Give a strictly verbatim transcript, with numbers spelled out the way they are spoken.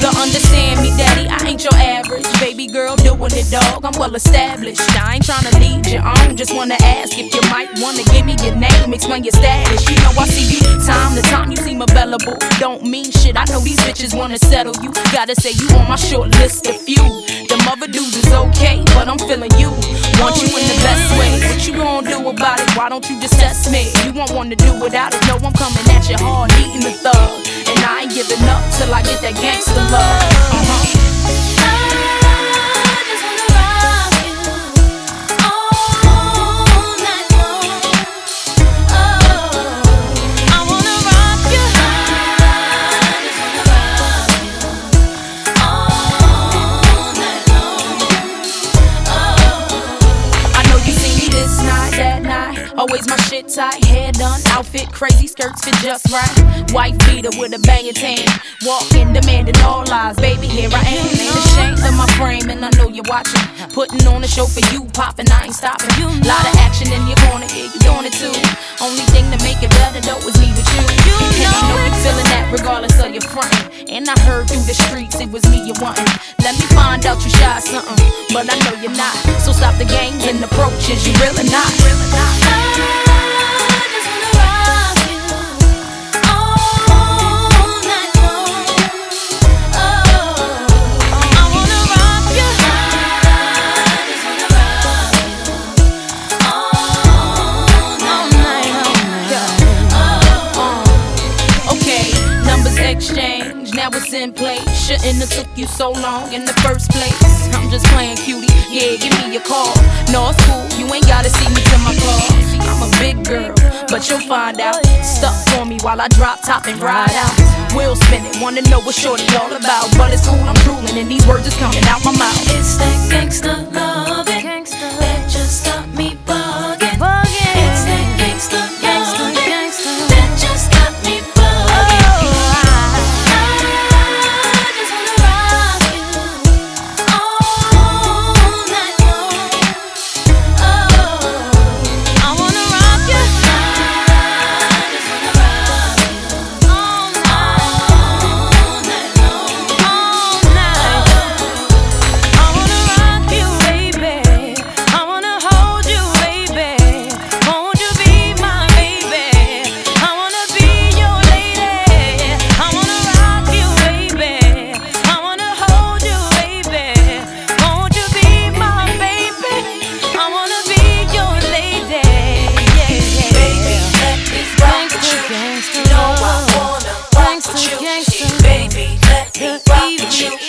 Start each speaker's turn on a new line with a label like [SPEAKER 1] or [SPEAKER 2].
[SPEAKER 1] So understand me, daddy, I ain't your average baby girl doing it, dog. I'm well established. I ain't tryna lead you on, just wanna ask if you might wanna give me your name, explain your status. You know I see you time to time, you seem available. Don't mean shit, I know these bitches wanna settle you. Gotta say you on my short list of few. Them other dudes is okay, but I'm feeling you. Want you in the best way. What you gonna do about it? Why don't you just test me? You won't wanna do without it. No, I'm coming at you hard, eating the thug. And I ain't giving up till I get that gangster love. Uh-huh. Always my shit tight, hair done, outfit crazy, skirts fit just right. White beater with a banging tan, walking, demanding all lies. Baby, here I am, ain't ashamed of my frame, and I know you're watching. Putting on a show for you, popping, I ain't stopping. Lot of action in your corner, yeah, you doing it too. Only thing to make it better though is me with you. And I know you're feeling that regardless of your frontin'. And I heard through the streets it was me you wantin'. Let me find out you shy something, but I know you're not. So stop the games and approaches, you really not. Really not. Exchange, now it's in place. Shouldn't have took you so long in the first place. I'm just playing cutie, yeah, give me a call. No, it's cool, you ain't gotta see me to my car. See, I'm a big girl, but you'll find out. Stuck for me while I drop top and ride out. Wheel spinning, wanna know what shorty all about. But it's cool, I'm drooling and these words is coming out my mouth.
[SPEAKER 2] It's that gangsta loving that just got me bugging. It's that gangsta loving that just got me bugging. Baby, let me rock with you.